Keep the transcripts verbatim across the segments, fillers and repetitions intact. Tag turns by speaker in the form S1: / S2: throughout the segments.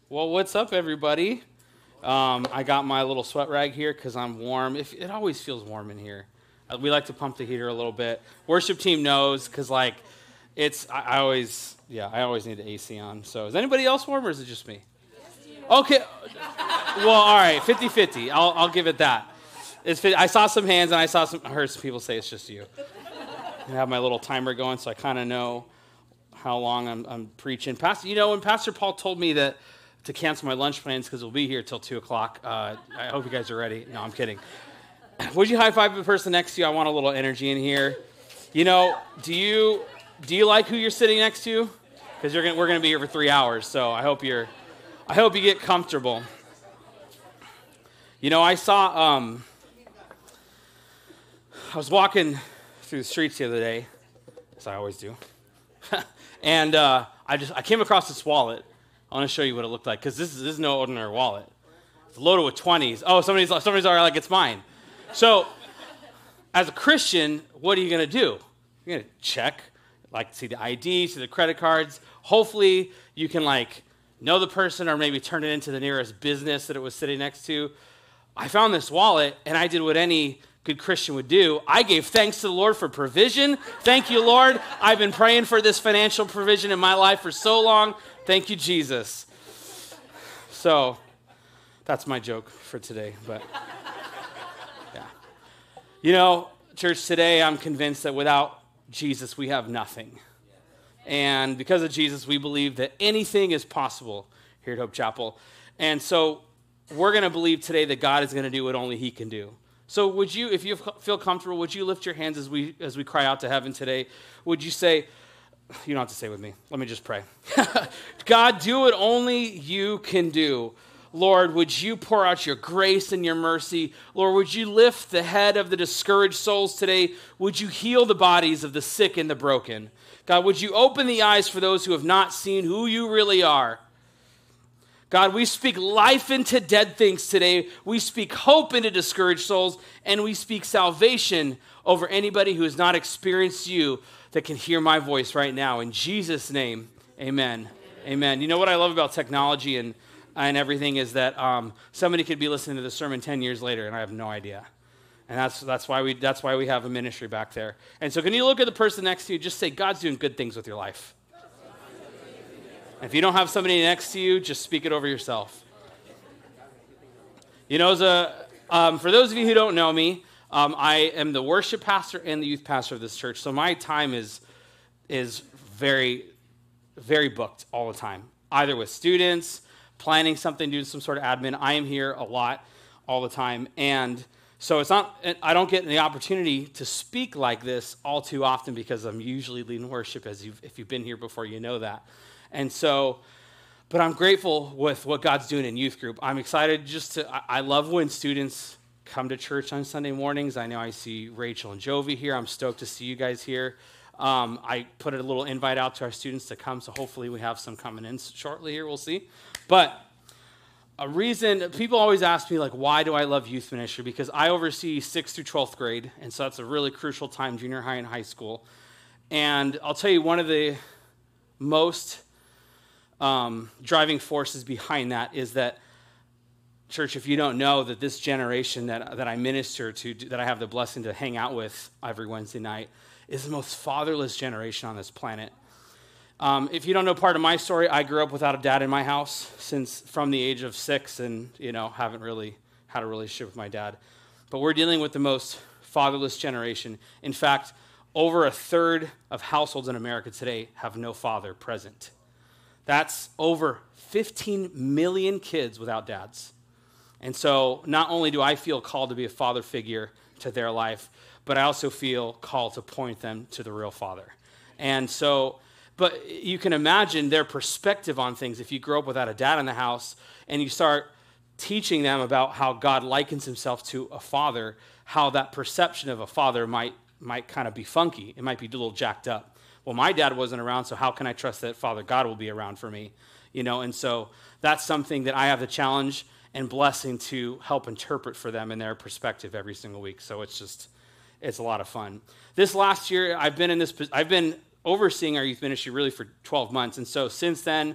S1: Well, what's up, everybody? Um, I got my little sweat rag here because I'm warm. If, it always feels warm in here. Uh, we like to pump the heater a little bit. Worship team knows because, like, it's, I, I always, yeah, I always need the A C on. So is anybody else warm or is it just me? Okay. Well, all right, fifty-fifty. I'll, I'll give it that. It's, I saw some hands and I saw some, I heard some people say it's just you. I have my little timer going so I kind of know how long I'm, I'm preaching. Pastor, you know, when Pastor Paul told me that to cancel my lunch plans because we'll be here till two o'clock. Uh, I hope you guys are ready. No, I'm kidding. Would you high five the person next to you? I want a little energy in here. You know, do you do you like who you're sitting next to? Because you're gonna, we're going to be here for three hours, so I hope you're, I hope you get comfortable. You know, I saw, um, I was walking through the streets the other day, as I always do, and uh, I just I came across this wallet. I want to show you what it looked like, because this is, this is no ordinary wallet. It's loaded with twenties. Oh, somebody's, somebody's already like, it's mine. So, as a Christian, what are you going to do? You're going to check, like, see the I D, see the credit cards. Hopefully, you can, like, know the person or maybe turn it into the nearest business that it was sitting next to. I found this wallet, and I did what any good Christian would do. I gave thanks to the Lord for provision. Thank you, Lord. I've been praying for this financial provision in my life for so long. Thank you, Jesus. So, that's my joke for today, but yeah. You know, church, today I'm convinced that without Jesus, we have nothing. And because of Jesus, we believe that anything is possible here at Hope Chapel. And so, we're going to believe today that God is going to do what only He can do. So would you, if you feel comfortable, would you lift your hands as we as we cry out to heaven today? Would you say, you don't have to say with me. Let me just pray. God, do what only you can do. Lord, would you pour out your grace and your mercy? Lord, would you lift the head of the discouraged souls today? Would you heal the bodies of the sick and the broken? God, would you open the eyes for those who have not seen who you really are? God, we speak life into dead things today. We speak hope into discouraged souls, and we speak salvation over anybody who has not experienced you that can hear my voice right now. In Jesus' name, amen. Amen. You know what I love about technology and, and everything is that um, somebody could be listening to the sermon ten years later, and I have no idea. And that's that's why we that's why we have a ministry back there. And so can you look at the person next to you, just say, God's doing good things with your life. If you don't have somebody next to you, just speak it over yourself. You know, as a, um, for those of you who don't know me, um, I am the worship pastor and the youth pastor of this church. So my time is is very, very booked all the time, either with students, planning something, doing some sort of admin. I am here a lot all the time. And so it's not, I don't get the opportunity to speak like this all too often because I'm usually leading worship. As you've, if you've been here before, you know that. And so, but I'm grateful with what God's doing in youth group. I'm excited just to, I, I love when students come to church on Sunday mornings. I know I see Rachel and Jovi here. I'm stoked to see you guys here. Um, I put a little invite out to our students to come, so hopefully we have some coming in shortly here. We'll see. But a reason, people always ask me, like, why do I love youth ministry? Because I oversee sixth through twelfth grade, and so that's a really crucial time, junior high and high school. And I'll tell you, one of the most Um, driving forces behind that is that, church, if you don't know that this generation that, that I minister to, that I have the blessing to hang out with every Wednesday night, is the most fatherless generation on this planet. Um, if you don't know part of my story, I grew up without a dad in my house since from the age of six and, you know, haven't really had a relationship with my dad. But we're dealing with the most fatherless generation. In fact, over a third of households in America today have no father present. That's over fifteen million kids without dads. And so not only do I feel called to be a father figure to their life, but I also feel called to point them to the real father. And so, but you can imagine their perspective on things. If you grow up without a dad in the house and you start teaching them about how God likens himself to a father, how that perception of a father might, might kind of be funky. It might be a little jacked up. Well, my dad wasn't around, so how can I trust that Father God will be around for me? You know, and so that's something that I have the challenge and blessing to help interpret for them in their perspective every single week. So it's just, it's a lot of fun. This last year, I've been in this, I've been overseeing our youth ministry really for twelve months. And so since then,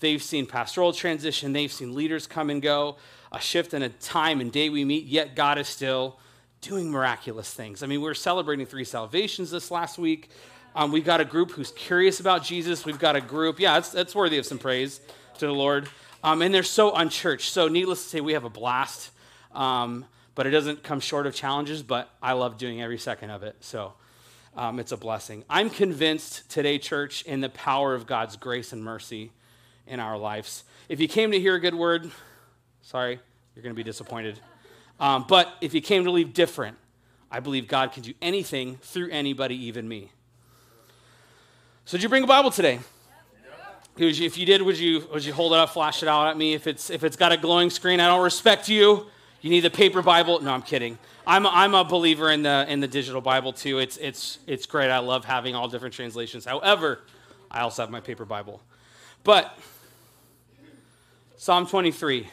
S1: They've seen pastoral transition. They've seen leaders come and go, a shift in a time and day we meet, yet God is still doing miraculous things. I mean, we were celebrating three salvations this last week. Um, we've got a group who's curious about Jesus. We've got a group, yeah, it's, that's worthy of some praise to the Lord. Um, and they're so unchurched. So needless to say, we have a blast. Um, but it doesn't come short of challenges, but I love doing every second of it. So um, it's a blessing. I'm convinced today, church, in the power of God's grace and mercy in our lives. If you came to hear a good word, sorry, you're going to be disappointed. Um, but if you came to leave different, I believe God can do anything through anybody, even me. So did you bring a Bible today? Yeah. If you did, would you would you hold it up, flash it out at me? If it's if it's got a glowing screen, I don't respect you. You need the paper Bible. No, I'm kidding. I'm a, I'm a believer in the in the digital Bible too. It's it's it's great. I love having all different translations. However, I also have my paper Bible. But Psalm twenty-three.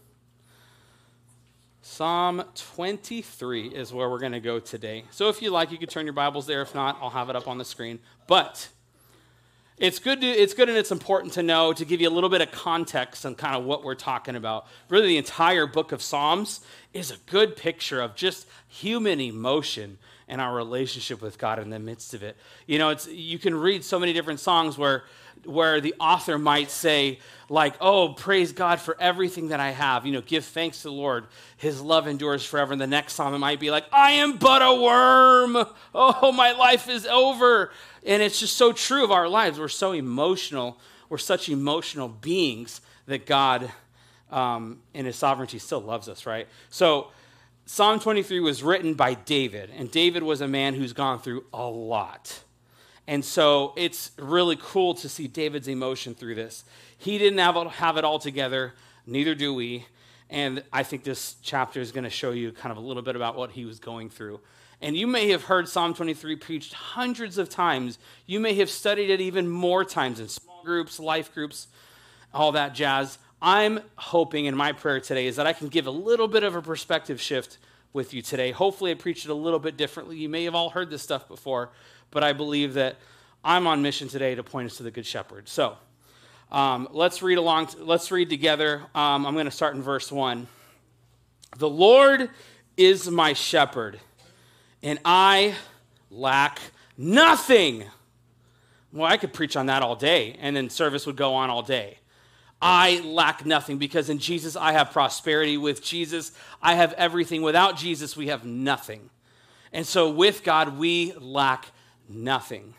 S1: Psalm twenty-three is where we're going to go today. So if you like, you can turn your Bibles there. If not, I'll have it up on the screen. But it's good to, it's good and it's important to know, to give you a little bit of context on kind of what we're talking about. Really, the entire book of Psalms is a good picture of just human emotion and our relationship with God in the midst of it. You know, it's you can read so many different songs where where the author might say, like, oh, praise God for everything that I have. You know, give thanks to the Lord. His love endures forever. And the next psalm, it might be like, I am but a worm. Oh, my life is over. And it's just so true of our lives. We're so emotional. We're such emotional beings that God, um, in his sovereignty, still loves us, right? So Psalm twenty-three was written by David. And David was a man who's gone through a lot. And so it's really cool to see David's emotion through this. He didn't have, have it all together, neither do we. And I think this chapter is going to show you kind of a little bit about what he was going through. And you may have heard Psalm twenty-three preached hundreds of times. You may have studied it even more times in small groups, life groups, all that jazz. I'm hoping, in my prayer today, is that I can give a little bit of a perspective shift with you today. Hopefully I preached it a little bit differently. You may have all heard this stuff before, but I believe that I'm on mission today to point us to the Good Shepherd. So um, let's read along. Let's read together. Um, I'm going to start in verse one. The Lord is my shepherd, and I lack nothing. Well, I could preach on that all day, and then service would go on all day. I lack nothing because in Jesus I have prosperity. With Jesus, I have everything. Without Jesus, we have nothing. And so with God, we lack nothing.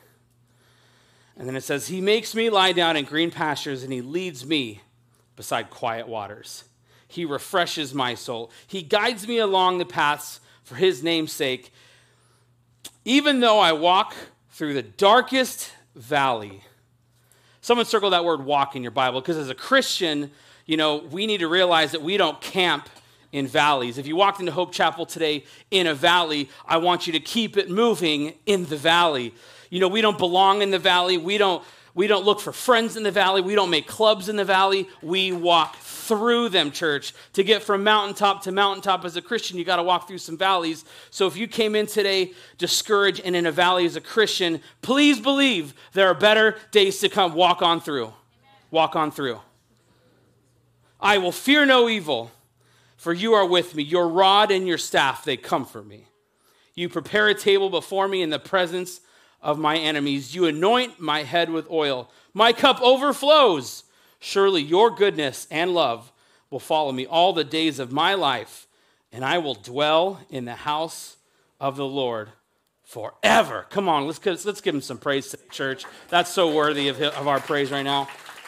S1: And then it says, he makes me lie down in green pastures, and he leads me beside quiet waters. He refreshes my soul. He guides me along the paths for his name's sake. Even though I walk through the darkest valley. Someone circle that word walk in your Bible, because as a Christian, you know, we need to realize that we don't camp in valleys. If you walked into Hope Chapel today in a valley, I want you to keep it moving in the valley. You know, we don't belong in the valley. We don't, we don't look for friends in the valley. We don't make clubs in the valley. We walk through them, church. To get from mountaintop to mountaintop as a Christian, you got to walk through some valleys. So if you came in today discouraged and in a valley as a Christian, please believe there are better days to come. Walk on through. Amen. Walk on through. I will fear no evil, for you are with me. Your rod and your staff, they comfort me. You prepare a table before me in the presence of my enemies. You anoint my head with oil. My cup overflows. Surely your goodness and love will follow me all the days of my life, and I will dwell in the house of the Lord forever. Come on, let's, let's give him some praise to the church. That's so worthy of, of our praise right now.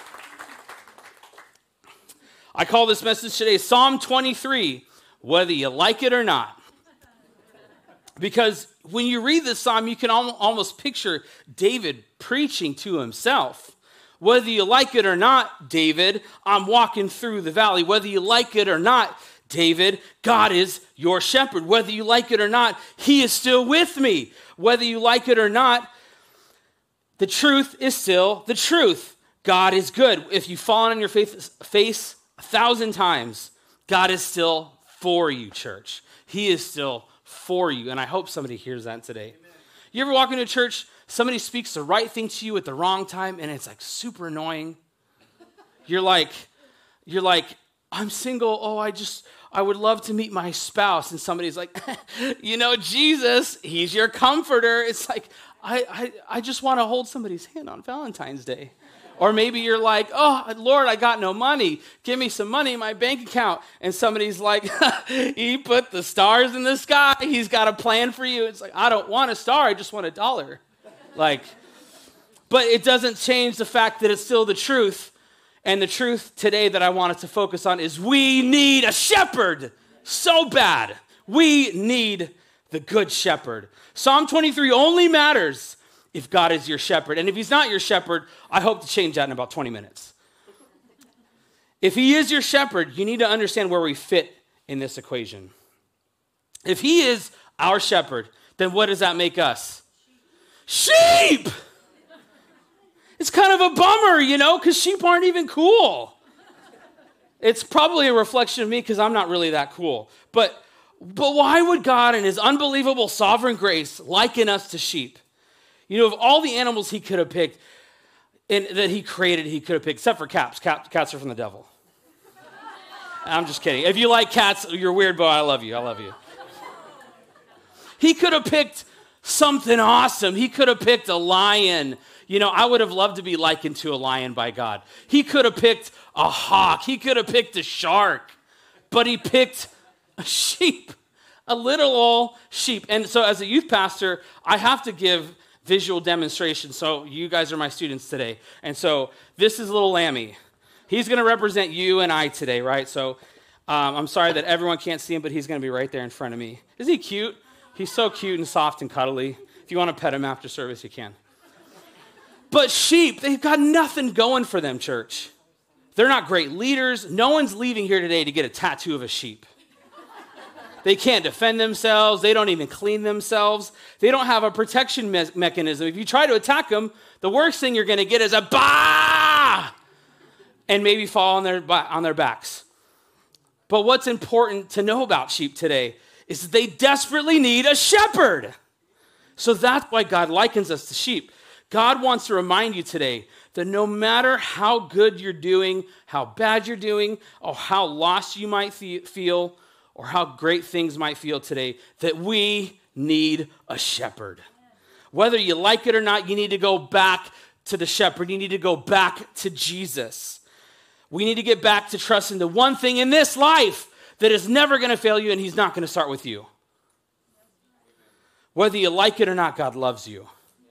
S1: I call this message today Psalm twenty-three, whether you like it or not. Because when you read this psalm, you can almost picture David preaching to himself. Whether you like it or not, David, I'm walking through the valley. Whether you like it or not, David, God is your shepherd. Whether you like it or not, he is still with me. Whether you like it or not, the truth is still the truth. God is good. If you've fallen on your face a thousand times, God is still for you, church. He is still for you. And I hope somebody hears that today. Amen. You ever walk into church, somebody speaks the right thing to you at the wrong time, and it's like super annoying? You're like, you're like, I'm single. Oh, I just, I would love to meet my spouse. And somebody's like, you know, Jesus, he's your comforter. It's like, I, I, I just want to hold somebody's hand on Valentine's Day. Or maybe you're like, oh, Lord, I got no money. Give me some money in my bank account. And somebody's like, he put the stars in the sky. He's got a plan for you. It's like, I don't want a star. I just want a dollar. Like, but it doesn't change the fact that it's still the truth. And the truth today that I wanted to focus on is we need a shepherd so bad. We need the good shepherd. Psalm twenty-three only matters if God is your shepherd. And if he's not your shepherd, I hope to change that in about twenty minutes. If he is your shepherd, you need to understand where we fit in this equation. If he is our shepherd, then what does that make us? Sheep! It's kind of a bummer, you know, because sheep aren't even cool. It's probably a reflection of me because I'm not really that cool. But, but why would God in his unbelievable sovereign grace liken us to sheep? You know, of all the animals he could have picked, and that he created, he could have picked, except for cats. Cat, cats are from the devil. I'm just kidding. If you like cats, you're weird, but I love you. I love you. He could have picked something awesome. He could have picked a lion. You know, I would have loved to be likened to a lion by God. He could have picked a hawk. He could have picked a shark. But he picked a sheep, a little old sheep. And so as a youth pastor, I have to give visual demonstration. So you guys are my students today. And so this is little Lammy. He's going to represent you and I today, right? So um, I'm sorry that everyone can't see him, but he's going to be right there in front of me. Isn't he cute? He's so cute and soft and cuddly. If you want to pet him after service, you can. But sheep, they've got nothing going for them, church. They're not great leaders. No one's leaving here today to get a tattoo of a sheep. They can't defend themselves. They don't even clean themselves. They don't have a protection me- mechanism. If you try to attack them, the worst thing you're going to get is a bah! And maybe fall on their, on their backs. But what's important to know about sheep today is that they desperately need a shepherd. So that's why God likens us to sheep. God wants to remind you today that no matter how good you're doing, how bad you're doing, or how lost you might feel, or how great things might feel today, that we need a shepherd. Whether you like it or not, you need to go back to the shepherd. You need to go back to Jesus. We need to get back to trusting the one thing in this life that is never going to fail you, and he's not going to start with you. Whether you like it or not, God loves you.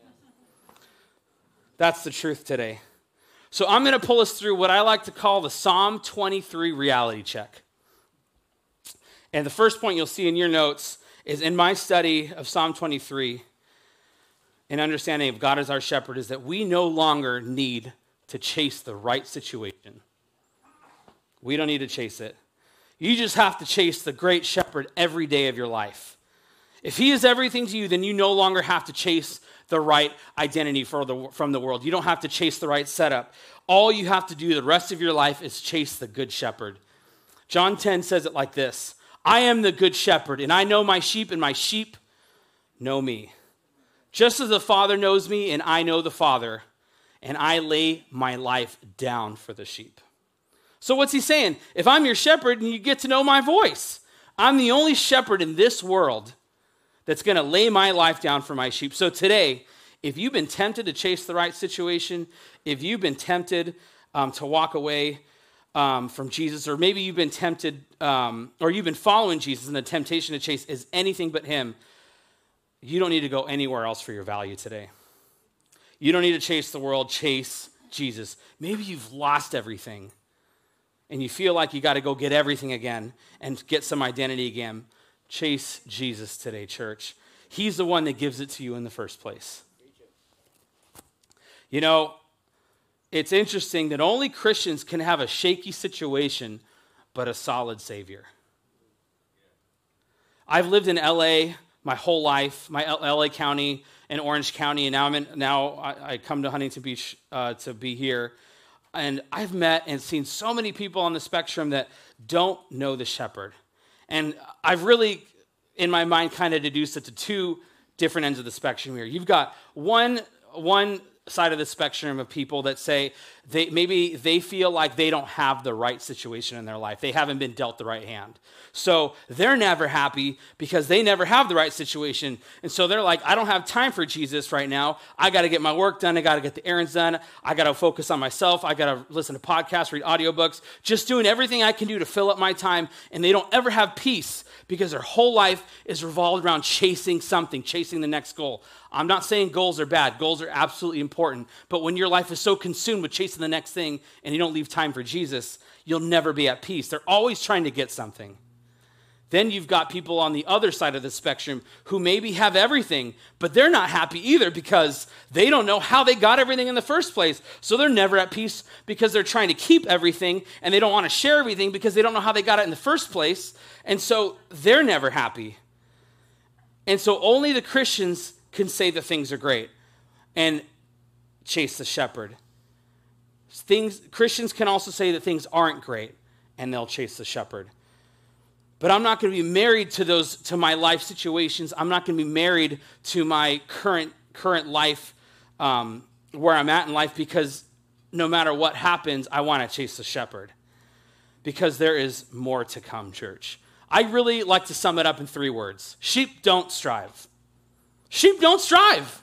S1: That's the truth today. So I'm going to pull us through what I like to call the Psalm twenty-three reality check. And the first point you'll see in your notes is in my study of Psalm twenty-three, an understanding of God as our shepherd, is that we no longer need to chase the right situation. We don't need to chase it. You just have to chase the great shepherd every day of your life. If he is everything to you, then you no longer have to chase the right identity for the, from the world. You don't have to chase the right setup. All you have to do the rest of your life is chase the good shepherd. John ten says it like this: I am the good shepherd, and I know my sheep, and my sheep know me. Just as the Father knows me, and I know the Father, and I lay my life down for the sheep. So what's he saying? If I'm your shepherd and you get to know my voice, I'm the only shepherd in this world that's going to lay my life down for my sheep. So today, if you've been tempted to chase the right situation, if you've been tempted um, to walk away um, from Jesus, or maybe you've been tempted, um, or you've been following Jesus and the temptation to chase is anything but him, you don't need to go anywhere else for your value today. You don't need to chase the world, chase Jesus. Maybe you've lost everything and you feel like you got to go get everything again and get some identity again. Chase Jesus today, church. He's the one that gives it to you in the first place. You know, it's interesting that only Christians can have a shaky situation, but a solid Savior. I've lived in L A my whole life, my L A County and Orange County, and now I'm in, now I, I come to Huntington Beach uh, to be here. And I've met and seen so many people on the spectrum that don't know the shepherd. And I've really, in my mind, kind of deduced it to two different ends of the spectrum here. You've got one, one side of the spectrum of people that say they maybe they feel like they don't have the right situation in their life. They haven't been dealt the right hand. So they're never happy because they never have the right situation. And so they're like, I don't have time for Jesus right now. I got to get my work done. I got to get the errands done. I got to focus on myself. I got to listen to podcasts, read audiobooks, just doing everything I can do to fill up my time. And they don't ever have peace because their whole life is revolved around chasing something, chasing the next goal. I'm not saying goals are bad. Goals are absolutely important. But when your life is so consumed with chasing the next thing and you don't leave time for Jesus, you'll never be at peace. They're always trying to get something. Then you've got people on the other side of the spectrum who maybe have everything, but they're not happy either because they don't know how they got everything in the first place. So they're never at peace because they're trying to keep everything and they don't want to share everything because they don't know how they got it in the first place. And so they're never happy. And so only the Christians can say that things are great and chase the shepherd. Things, Christians can also say that things aren't great and they'll chase the shepherd. But I'm not going to be married to those, to my life situations. I'm not going to be married to my current current life, um, where I'm at in life, because no matter what happens, I want to chase the shepherd. Because there is more to come, church. I really like to sum it up in three words. Sheep don't strive. Sheep don't strive.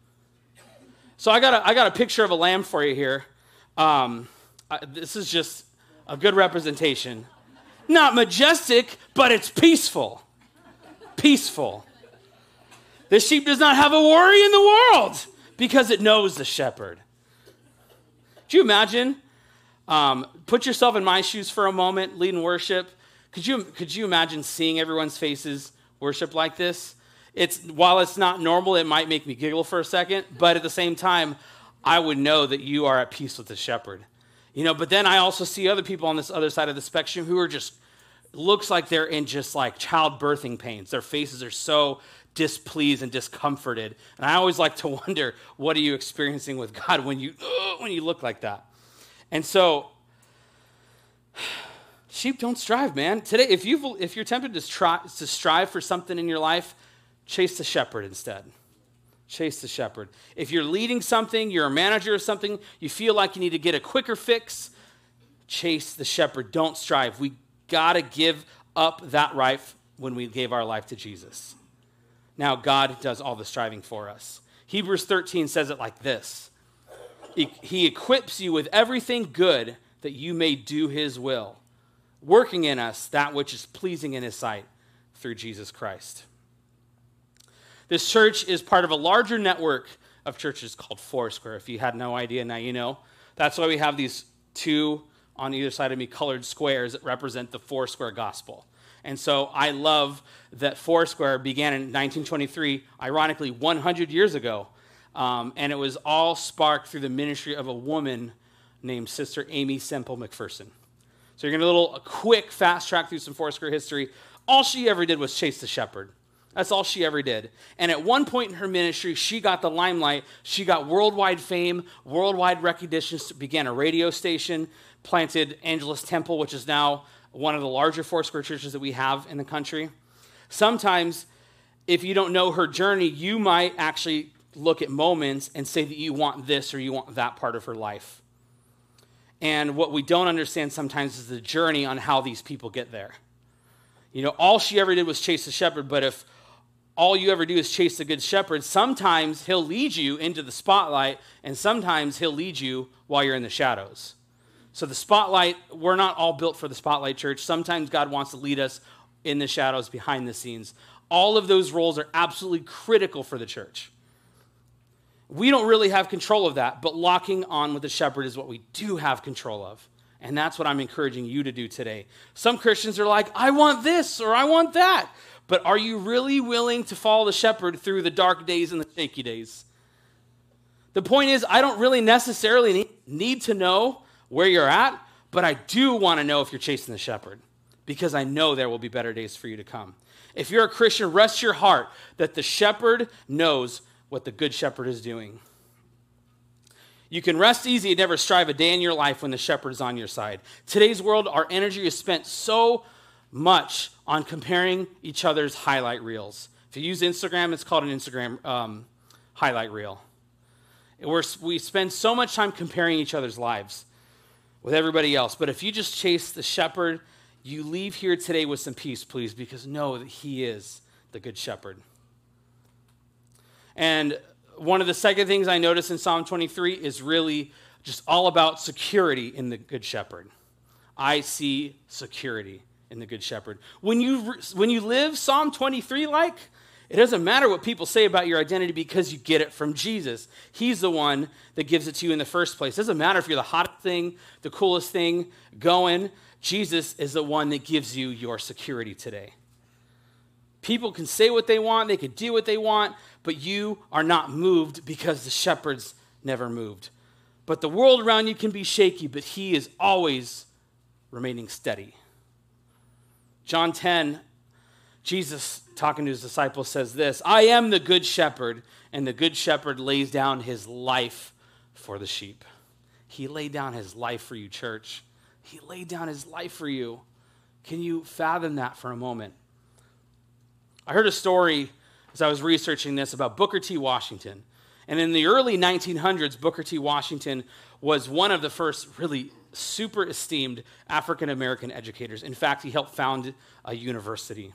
S1: So I got a, I got a picture of a lamb for you here. Um, I, this is just a good representation. Not majestic, but it's peaceful. Peaceful. The sheep does not have a worry in the world because it knows the shepherd. Do you imagine? Um, put yourself in my shoes for a moment, leading worship. Could you could you imagine seeing everyone's faces worship like this? It's while it's not normal, it might make me giggle for a second, but at the same time, I would know that you are at peace with the shepherd. You know, but then I also see other people on this other side of the spectrum who are just, looks like they're in just like childbirthing pains. Their faces are so displeased and discomforted. And I always like to wonder, what are you experiencing with God when you uh, when you look like that? And so, sheep don't strive, man. Today, if you if you're tempted to try to strive for something in your life, chase the shepherd instead. Chase the shepherd. If you're leading something, you're a manager of something, you feel like you need to get a quicker fix, chase the shepherd. Don't strive. We got to give up that right when we gave our life to Jesus. Now God does all the striving for us. Hebrews thirteen says it like this. He, he equips you with everything good that you may do his will, working in us that which is pleasing in his sight through Jesus Christ. This church is part of a larger network of churches called Foursquare. If you had no idea, now you know. That's why we have these two on either side of me colored squares that represent the Foursquare gospel. And so I love that Foursquare began in nineteen twenty-three, ironically one hundred years ago. Um, and it was all sparked through the ministry of a woman named Sister Amy Semple McPherson. So you're going to do a little a quick fast track through some Foursquare history. All she ever did was chase the shepherd. That's all she ever did. And at one point in her ministry, she got the limelight. She got worldwide fame, worldwide recognition, began a radio station, planted Angelus Temple, which is now one of the larger Foursquare churches that we have in the country. Sometimes, if you don't know her journey, you might actually look at moments and say that you want this or you want that part of her life. And what we don't understand sometimes is the journey on how these people get there. You know, all she ever did was chase the shepherd, but if all you ever do is chase the good shepherd, sometimes he'll lead you into the spotlight, and sometimes he'll lead you while you're in the shadows. So the spotlight, we're not all built for the spotlight, church. Sometimes God wants to lead us in the shadows, behind the scenes. All of those roles are absolutely critical for the church. We don't really have control of that, but locking on with the shepherd is what we do have control of. And that's what I'm encouraging you to do today. Some Christians are like, I want this or I want that. But are you really willing to follow the shepherd through the dark days and the shaky days? The point is, I don't really necessarily need to know where you're at, but I do want to know if you're chasing the shepherd, because I know there will be better days for you to come. If you're a Christian, rest your heart that the shepherd knows what the good shepherd is doing. You can rest easy and never strive a day in your life when the shepherd is on your side. Today's world, our energy is spent so much on comparing each other's highlight reels. If you use Instagram, it's called an Instagram um, highlight reel. We're, we spend so much time comparing each other's lives with everybody else. But if you just chase the shepherd, you leave here today with some peace, please, because know that he is the good shepherd. And one of the second things I notice in Psalm twenty-three is really just all about security in the good shepherd. I see security in the good shepherd. When you when you live Psalm twenty-three like, it doesn't matter what people say about your identity because you get it from Jesus. He's the one that gives it to you in the first place. It doesn't matter if you're the hottest thing, the coolest thing going. Jesus is the one that gives you your security today. People can say what they want, they can do what they want, but you are not moved because the shepherd's never moved. But the world around you can be shaky, but he is always remaining steady. John ten, Jesus, talking to his disciples, says this, I am the good shepherd, and the good shepherd lays down his life for the sheep. He laid down his life for you, church. He laid down his life for you. Can you fathom that for a moment? I heard a story as I was researching this about Booker T. Washington. And in the early nineteen hundreds, Booker T. Washington was one of the first really super esteemed African-American educators. In fact, he helped found a university.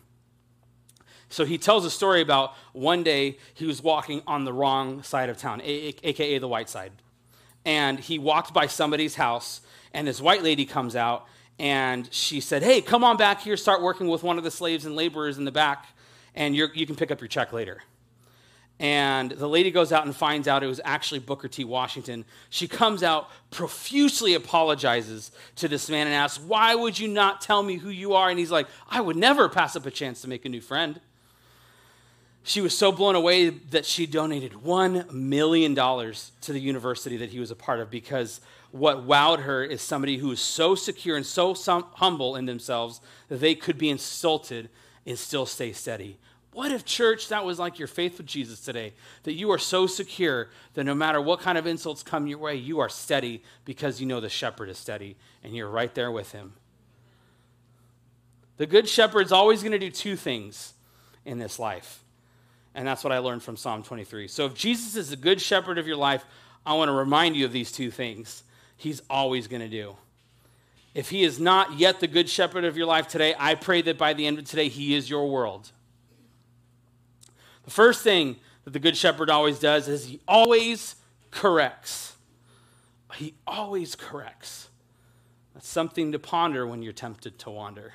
S1: So he tells a story about one day he was walking on the wrong side of town, a k a the white side. And he walked by somebody's house, and this white lady comes out, and she said, hey, come on back here, start working with one of the slaves and laborers in the back, and you're, you can pick up your check later. And the lady goes out and finds out it was actually Booker T. Washington. She comes out, profusely apologizes to this man and asks, why would you not tell me who you are? And he's like, I would never pass up a chance to make a new friend. She was so blown away that she donated one million dollars to the university that he was a part of, because what wowed her is somebody who is so secure and so humble in themselves that they could be insulted and still stay steady. What if, church, that was like your faith with Jesus today, that you are so secure that no matter what kind of insults come your way, you are steady because you know the shepherd is steady and you're right there with him. The good shepherd's always going to do two things in this life, and that's what I learned from Psalm twenty-three. So if Jesus is the good shepherd of your life, I want to remind you of these two things he's always going to do. If he is not yet the good shepherd of your life today, I pray that by the end of today, he is your world. The first thing that the good shepherd always does is he always corrects. He always corrects. That's something to ponder when you're tempted to wander.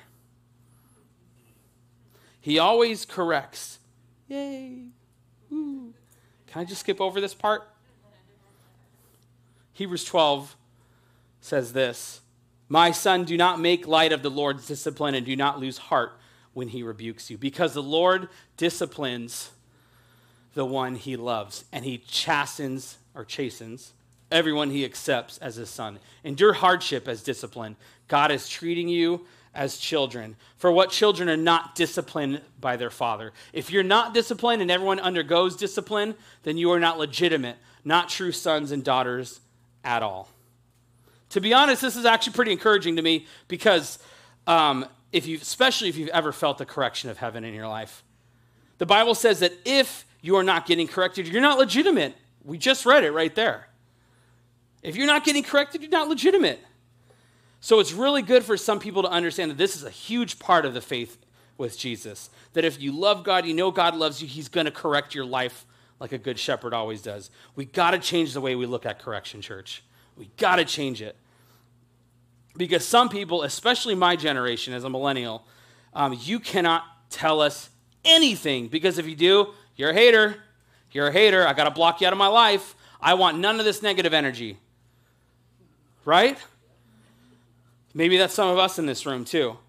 S1: He always corrects. Yay. Woo. Can I just skip over this part? Hebrews twelve says this, my son, do not make light of the Lord's discipline and do not lose heart when he rebukes you, because the Lord disciplines the one he loves, and he chastens or chastens everyone he accepts as his son. Endure hardship as discipline. God is treating you as children. For what children are not disciplined by their father? If you're not disciplined and everyone undergoes discipline, then you are not legitimate, not true sons and daughters at all. To be honest, this is actually pretty encouraging to me, because um, if you, especially if you've ever felt the correction of heaven in your life, the Bible says that if you are not getting corrected, you're not legitimate. We just read it right there. If you're not getting corrected, you're not legitimate. So it's really good for some people to understand that this is a huge part of the faith with Jesus. That if you love God, you know God loves you, he's going to correct your life like a good shepherd always does. We got to change the way we look at correction, church. We got to change it. Because some people, especially my generation as a millennial, um, you cannot tell us anything. Because if you do, you're a hater. You're a hater. I got to block you out of my life. I want none of this negative energy. Right? Maybe that's some of us in this room too.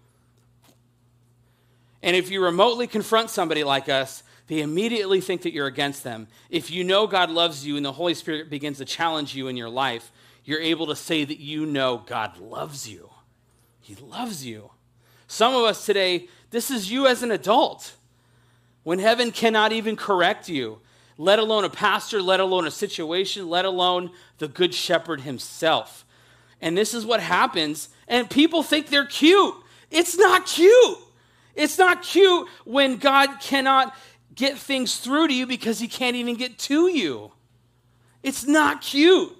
S1: And if you remotely confront somebody like us, they immediately think that you're against them. If you know God loves you and the Holy Spirit begins to challenge you in your life, you're able to say that you know God loves you. He loves you. Some of us today, this is you as an adult. When heaven cannot even correct you, let alone a pastor, let alone a situation, let alone the good shepherd himself. And this is what happens, and people think they're cute. It's not cute. It's not cute when God cannot get things through to you because he can't even get to you. It's not cute.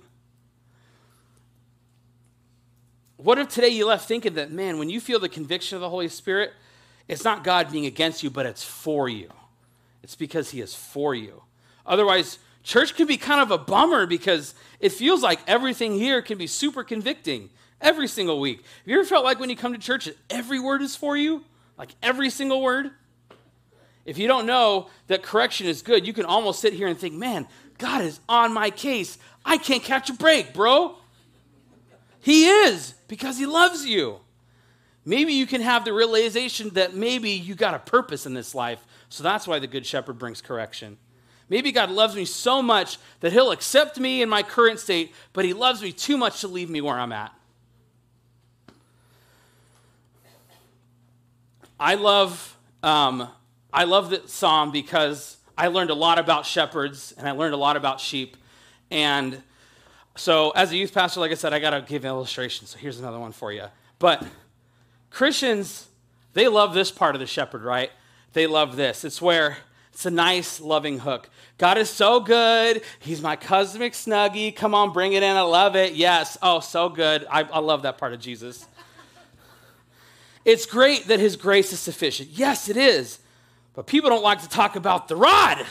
S1: What if today you left thinking that, man, when you feel the conviction of the Holy Spirit, it's not God being against you, but it's for you. It's because he is for you. Otherwise, church can be kind of a bummer because it feels like everything here can be super convicting every single week. Have you ever felt like when you come to church that every word is for you? Like every single word? If you don't know that correction is good, you can almost sit here and think, man, God is on my case. I can't catch a break, bro. He is, because he loves you. Maybe you can have the realization that maybe you got a purpose in this life, so that's why the Good Shepherd brings correction. Maybe God loves me so much that he'll accept me in my current state, but he loves me too much to leave me where I'm at. I love, um, I love this psalm because I learned a lot about shepherds and I learned a lot about sheep. And so as a youth pastor, like I said, I got to give an illustration. So here's another one for you. But Christians, they love this part of the shepherd, right? They love this. It's where it's a nice, loving hook. God is so good. He's my cosmic snuggie. Come on, bring it in. I love it. Yes. Oh, so good. I, I love that part of Jesus. It's great that his grace is sufficient. Yes, it is. But people don't like to talk about the rod.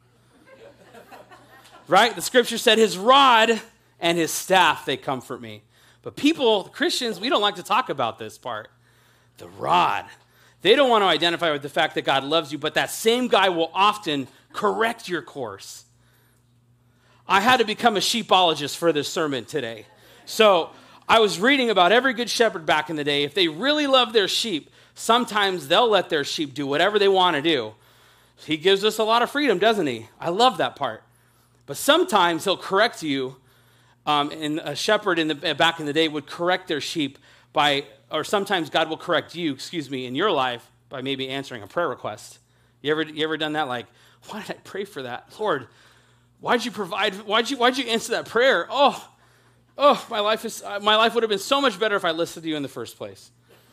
S1: Right? The scripture said his rod and his staff, they comfort me. But people, Christians, we don't like to talk about this part. The rod. They don't want to identify with the fact that God loves you, but that same guy will often correct your course. I had to become a sheepologist for this sermon today. So I was reading about every good shepherd back in the day. If they really love their sheep, sometimes they'll let their sheep do whatever they want to do. He gives us a lot of freedom, doesn't he? I love that part. But sometimes he'll correct you. Um, and a shepherd in the back in the day would correct their sheep by, or sometimes God will correct you, excuse me, in your life by maybe answering a prayer request. You ever, you ever done that? Like, why did I pray for that? Lord, why'd you provide, why'd you, why'd you answer that prayer? Oh, oh, my life is, uh, my life would have been so much better if I listened to you in the first place.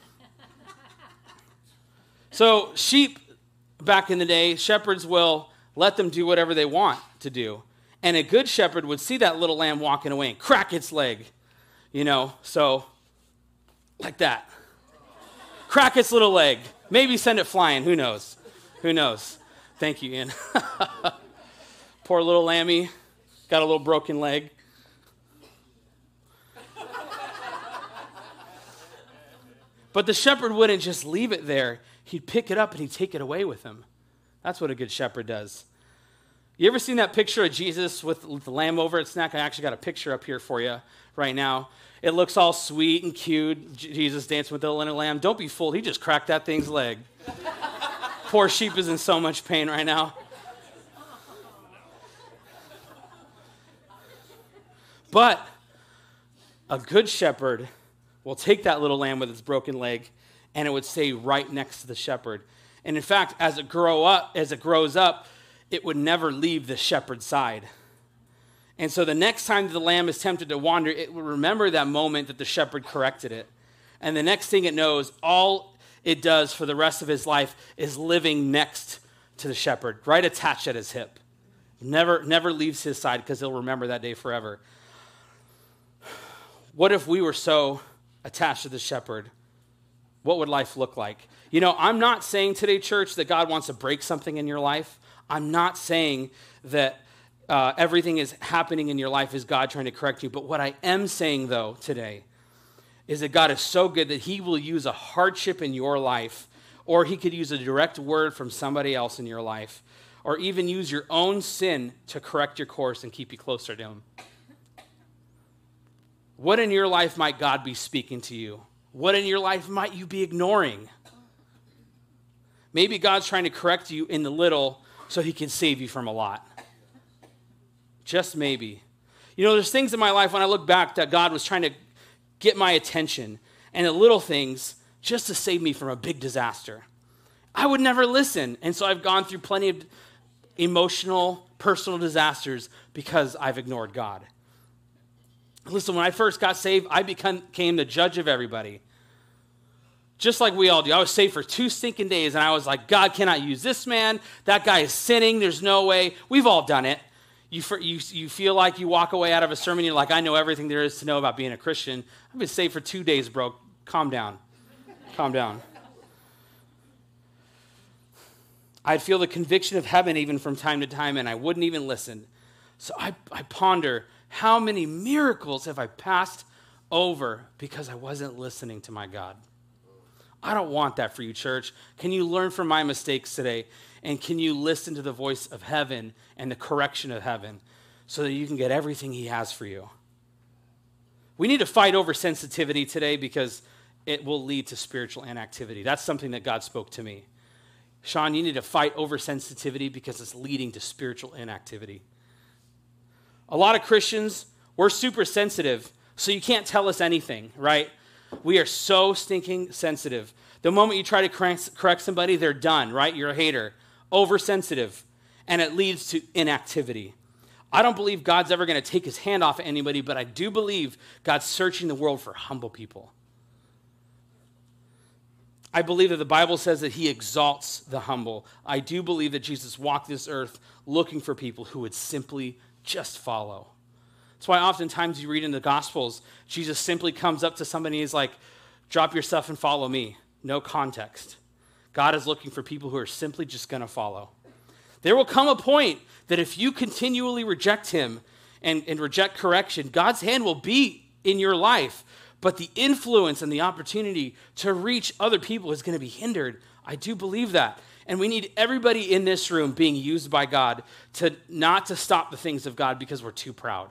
S1: So sheep back in the day, shepherds will let them do whatever they want to do. And a good shepherd would see that little lamb walking away and crack its leg, you know, so like that. Crack its little leg. Maybe send it flying. Who knows? Who knows? Thank you, Ian. Poor little lammy. Got a little broken leg. But the shepherd wouldn't just leave it there. He'd pick it up and he'd take it away with him. That's what a good shepherd does. You ever seen that picture of Jesus with, with the lamb over its neck? I actually got a picture up here for you right now. It looks all sweet and cute. J- Jesus dancing with the little lamb. Don't be fooled. He just cracked that thing's leg. Poor sheep is in so much pain right now. But a good shepherd will take that little lamb with its broken leg and it would stay right next to the shepherd. And in fact, as it grow up, as it grows up, it would never leave the shepherd's side. And so the next time the lamb is tempted to wander, it will remember that moment that the shepherd corrected it. And the next thing it knows, all it does for the rest of his life is living next to the shepherd, right attached at his hip. Never, never leaves his side because he'll remember that day forever. What if we were so attached to the shepherd? What would life look like? You know, I'm not saying today, church, that God wants to break something in your life. I'm not saying that uh, everything is happening in your life is God trying to correct you. But what I am saying, though, today is that God is so good that he will use a hardship in your life, or he could use a direct word from somebody else in your life, or even use your own sin to correct your course and keep you closer to him. What in your life might God be speaking to you? What in your life might you be ignoring? Maybe God's trying to correct you in the little so he can save you from a lot. Just maybe. You know, there's things in my life when I look back that God was trying to get my attention, and the little things just to save me from a big disaster. I would never listen, and so I've gone through plenty of emotional, personal disasters because I've ignored God. Listen, when I first got saved, I became the judge of everybody. Just like we all do. I was saved for two stinking days, and I was like, God cannot use this man. That guy is sinning. There's no way. We've all done it. You, you, you feel like you walk away out of a sermon, you're like, I know everything there is to know about being a Christian. I've been saved for two days, bro. Calm down. Calm down. I'd feel the conviction of heaven even from time to time, and I wouldn't even listen. So I, I ponder, how many miracles have I passed over because I wasn't listening to my God? I don't want that for you, church. Can you learn from my mistakes today? And can you listen to the voice of heaven and the correction of heaven so that you can get everything he has for you? We need to fight over sensitivity today because it will lead to spiritual inactivity. That's something that God spoke to me. Sean, you need to fight over sensitivity because it's leading to spiritual inactivity. A lot of Christians, we're super sensitive, so you can't tell us anything, right? We are so stinking sensitive. The moment you try to correct somebody, they're done, right? You're a hater. Oversensitive, and it leads to inactivity. I don't believe God's ever going to take his hand off of anybody, but I do believe God's searching the world for humble people. I believe that the Bible says that he exalts the humble. I do believe that Jesus walked this earth looking for people who would simply just follow. That's why oftentimes you read in the Gospels, Jesus simply comes up to somebody and he's like, drop your stuff and follow me. No context. God is looking for people who are simply just going to follow. There will come a point that if you continually reject him and, and reject correction, God's hand will be in your life, but the influence and the opportunity to reach other people is going to be hindered. I do believe that. And we need everybody in this room being used by God to not to stop the things of God because we're too proud.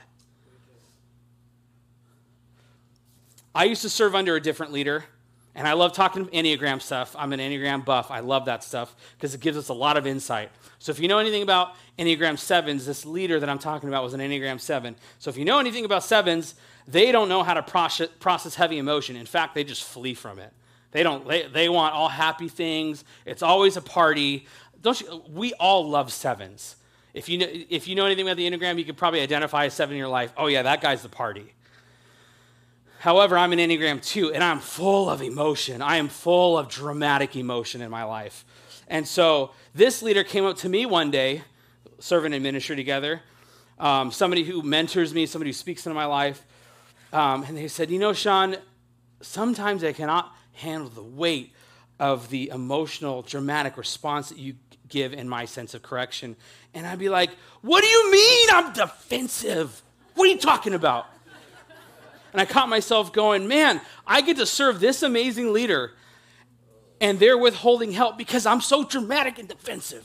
S1: I used to serve under a different leader. And I love talking Enneagram stuff. I'm an Enneagram buff. I love that stuff because it gives us a lot of insight. So if you know anything about Enneagram sevens, this leader that I'm talking about was an Enneagram seven. So if you know anything about sevens, they don't know how to process, process heavy emotion. In fact, they just flee from it. They don't. They, they want all happy things. It's always a party. Don't you? We all love sevens. If you know, if you know anything about the Enneagram, you could probably identify a seven in your life. Oh yeah, that guy's the party. However, I'm an Enneagram two, and I'm full of emotion. I am full of dramatic emotion in my life. And so this leader came up to me one day, serving in ministry together, um, somebody who mentors me, somebody who speaks into my life, um, and they said, you know, Sean, sometimes I cannot handle the weight of the emotional, dramatic response that you give in my sense of correction. And I'd be like, what do you mean I'm defensive? What are you talking about? And I caught myself going, man, I get to serve this amazing leader, and they're withholding help because I'm so dramatic and defensive.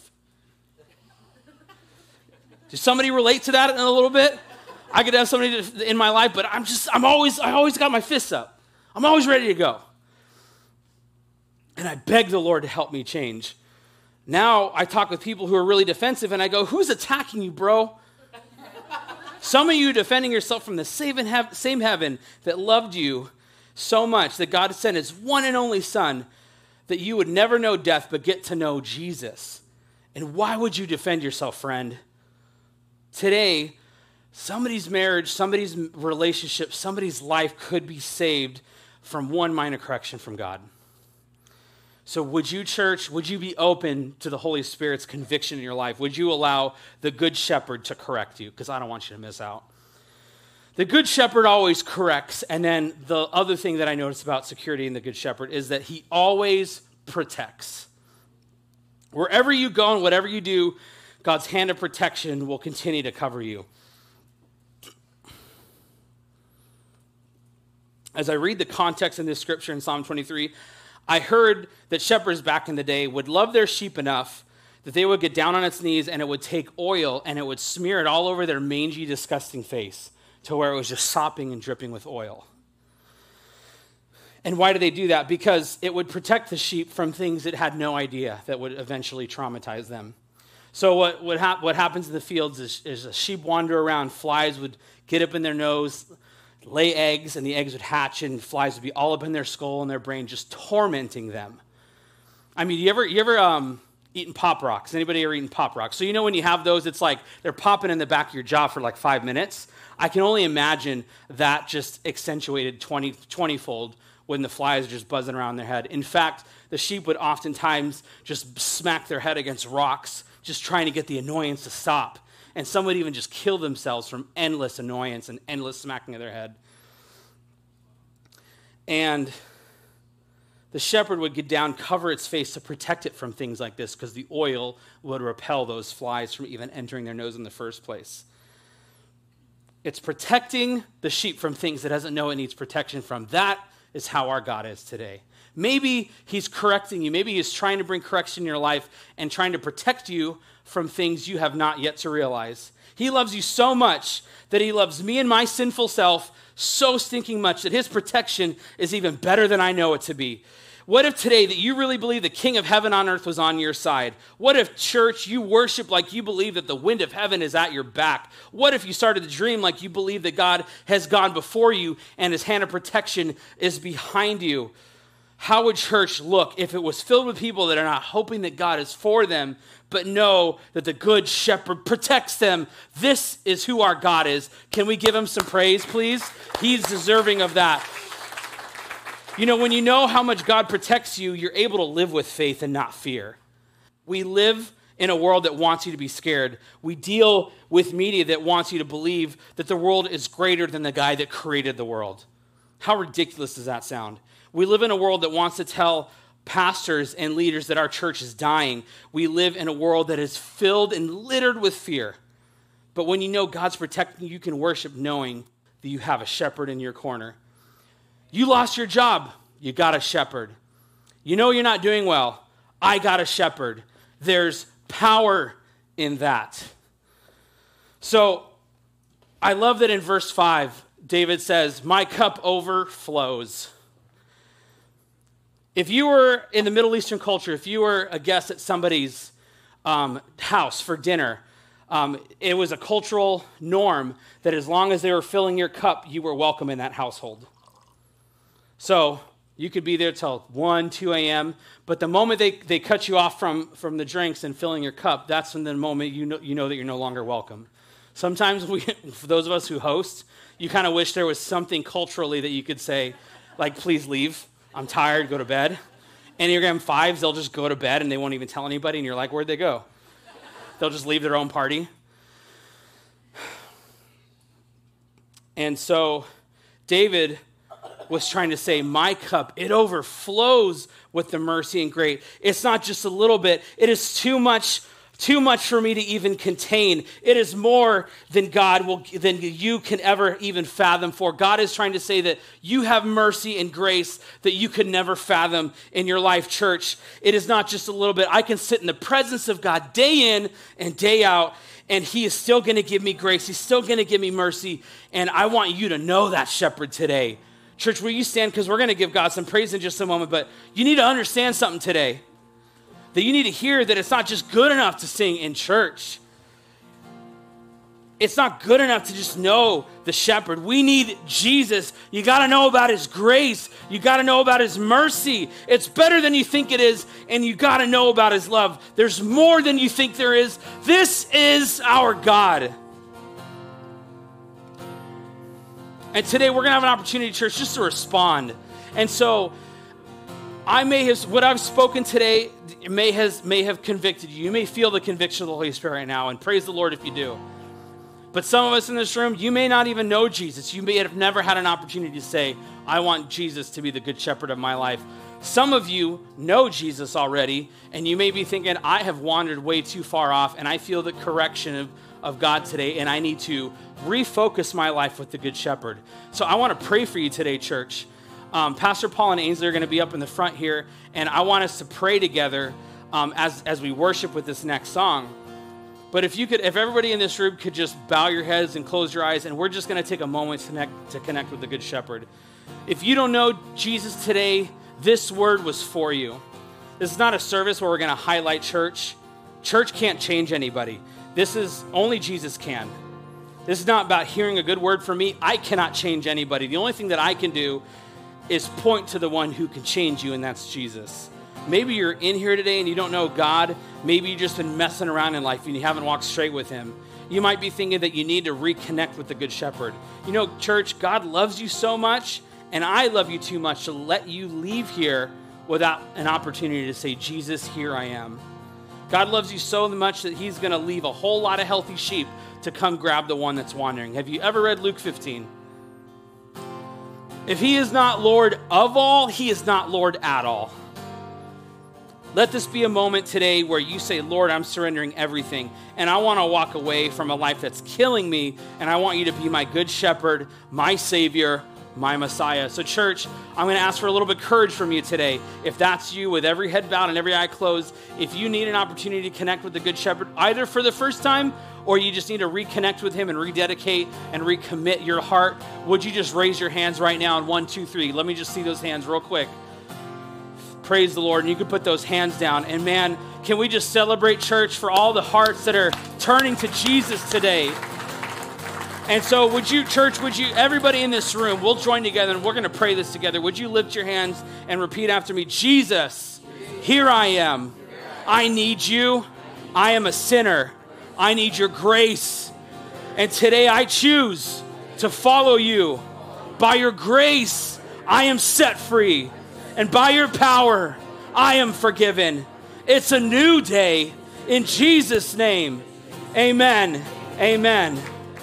S1: Does somebody relate to that in a little bit? I could have somebody in my life, but I'm just, I'm always, I always got my fists up. I'm always ready to go. And I beg the Lord to help me change. Now I talk with people who are really defensive, and I go, who's attacking you, bro? Some of you defending yourself from the same heaven that loved you so much that God sent his one and only son that you would never know death but get to know Jesus. And why would you defend yourself, friend? Today, somebody's marriage, somebody's relationship, somebody's life could be saved from one minor correction from God. So would you, church, would you be open to the Holy Spirit's conviction in your life? Would you allow the Good Shepherd to correct you? Because I don't want you to miss out. The Good Shepherd always corrects. And then the other thing that I notice about security in the Good Shepherd is that he always protects. Wherever you go and whatever you do, God's hand of protection will continue to cover you. As I read the context in this scripture in Psalm twenty-three, I heard that shepherds back in the day would love their sheep enough that they would get down on its knees and it would take oil and it would smear it all over their mangy, disgusting face to where it was just sopping and dripping with oil. And why do they do that? Because it would protect the sheep from things it had no idea that would eventually traumatize them. So what what, hap- what happens in the fields is, is a sheep wander around, flies would get up in their nose, lay eggs, and the eggs would hatch, and flies would be all up in their skull and their brain, just tormenting them. I mean, you ever you ever um, eaten Pop Rocks? Anybody ever eaten Pop Rocks? So you know when you have those, it's like they're popping in the back of your jaw for like five minutes. I can only imagine that just accentuated twenty, twenty-fold when the flies are just buzzing around their head. In fact, the sheep would oftentimes just smack their head against rocks, just trying to get the annoyance to stop. and some would even just kill themselves from endless annoyance and endless smacking of their head. And the shepherd would get down, cover its face to protect it from things like this, because the oil would repel those flies from even entering their nose in the first place. It's protecting the sheep from things it doesn't know it needs protection from. That is how our God is today. Maybe he's correcting you. Maybe he's trying to bring correction in your life and trying to protect you from things you have not yet to realize. He loves you so much that he loves me and my sinful self so stinking much that his protection is even better than I know it to be. What if today that you really believe the King of heaven on earth was on your side? What if, church, you worship like you believe that the wind of heaven is at your back? What if you started to dream like you believe that God has gone before you and his hand of protection is behind you? How would church look if it was filled with people that are not hoping that God is for them, but know that the good shepherd protects them? This is who our God is. Can we give him some praise, please? He's deserving of that. You know, when you know how much God protects you, you're able to live with faith and not fear. We live in a world that wants you to be scared. We deal with media that wants you to believe that the world is greater than the guy that created the world. How ridiculous does that sound? We live in a world that wants to tell pastors and leaders that our church is dying. We live in a world that is filled and littered with fear. But when you know God's protecting you, you can worship knowing that you have a shepherd in your corner. You lost your job. You got a shepherd. You know you're not doing well. I got a shepherd. There's power in that. So I love that in verse five, David says, my cup overflows. If you were in the Middle Eastern culture, if you were a guest at somebody's um, house for dinner, um, it was a cultural norm that as long as they were filling your cup, you were welcome in that household. So you could be there till one, two a.m., but the moment they, they cut you off from, from the drinks and filling your cup, that's when the moment you know, you know that you're no longer welcome. Sometimes, we, for those of us who host, you kind of wish there was something culturally that you could say, like, please leave. I'm tired, go to bed. Enneagram fives, they'll just go to bed and they won't even tell anybody, and you're like, where'd they go? They'll just leave their own party. And so David was trying to say, my cup, it overflows with the mercy and grace. It's not just a little bit. It is too much, too much for me to even contain. It is more than God will, than you can ever even fathom for. God is trying to say that you have mercy and grace that you could never fathom in your life, church. It is not just a little bit. I can sit in the presence of God day in and day out, and he is still going to give me grace. He's still going to give me mercy, and I want you to know that, shepherd, today. Church, will you stand? Because we're going to give God some praise in just a moment, but you need to understand something today. That you need to hear that it's not just good enough to sing in church. It's not good enough to just know the shepherd. We need Jesus. You got to know about his grace. You got to know about his mercy. It's better than you think it is, and you got to know about his love. There's more than you think there is. This is our God. And today we're going to have an opportunity, church, just to respond. And so I may have, what I've spoken today may has may have convicted you. You may feel the conviction of the Holy Spirit right now, and praise the Lord if you do. But some of us in this room, you may not even know Jesus. You may have never had an opportunity to say, I want Jesus to be the good shepherd of my life. Some of you know Jesus already, and you may be thinking, I have wandered way too far off, and I feel the correction of, of God today, and I need to refocus my life with the good shepherd. So I want to pray for you today, church. Um, Pastor Paul and Ainsley are going to be up in the front here, and I want us to pray together um, as, as we worship with this next song. But if you could, if everybody in this room could just bow your heads and close your eyes, and we're just going to take a moment to connect, to connect with the good shepherd. If you don't know Jesus today, this word was for you. This is not a service where we're going to highlight church. Church can't change anybody. This is, only Jesus can. This is not about hearing a good word from me. I cannot change anybody. The only thing that I can do is point to the one who can change you, and that's Jesus. Maybe you're in here today and you don't know God. Maybe you've just been messing around in life and you haven't walked straight with him. You might be thinking that you need to reconnect with the good shepherd. You know, church, God loves you so much, and I love you too much to let you leave here without an opportunity to say, Jesus, here I am. God loves you so much that he's going to leave a whole lot of healthy sheep to come grab the one that's wandering. Have you ever read Luke fifteen? If he is not Lord of all, he is not Lord at all. Let this be a moment today where you say, Lord, I'm surrendering everything, and I want to walk away from a life that's killing me, and I want you to be my good shepherd, my Savior, my Messiah. So church, I'm going to ask for a little bit of courage from you today. If that's you, with every head bowed and every eye closed, if you need an opportunity to connect with the good shepherd, either for the first time, or you just need to reconnect with him and rededicate and recommit your heart, would you just raise your hands right now on one, two, three? Let me just see those hands real quick. Praise the Lord. And you can put those hands down. And man, can we just celebrate, church, for all the hearts that are turning to Jesus today? And so would you, church, would you, everybody in this room, we'll join together and we're going to pray this together. Would you lift your hands and repeat after me? Jesus, here I am. I need you. I am a sinner. I need your grace. And today I choose to follow you. By your grace, I am set free. And by your power, I am forgiven. It's a new day. In Jesus' name, amen. Amen.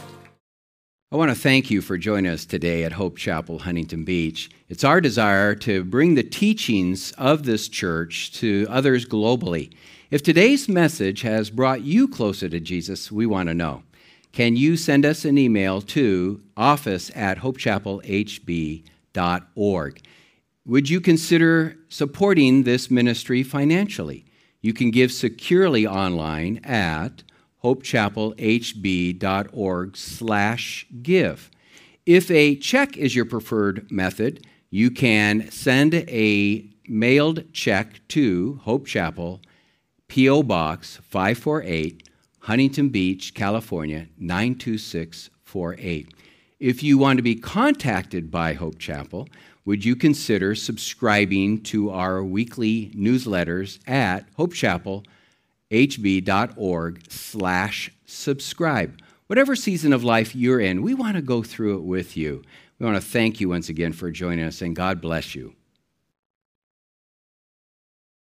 S2: I want to thank you for joining us today at Hope Chapel, Huntington Beach. It's our desire to bring the teachings of this church to others globally. If today's message has brought you closer to Jesus, we want to know. Can you send us an email to office at hope chapel h b dot org? Would you consider supporting this ministry financially? You can give securely online at hope chapel h b dot org slash give. If a check is your preferred method, you can send a mailed check to Hope Chapel, P O Box five four eight, Huntington Beach, California, nine two six four eight. If you want to be contacted by Hope Chapel, would you consider subscribing to our weekly newsletters at hope chapel h b dot org slash subscribe? Whatever season of life you're in, we want to go through it with you. We want to thank you once again for joining us, and God bless you.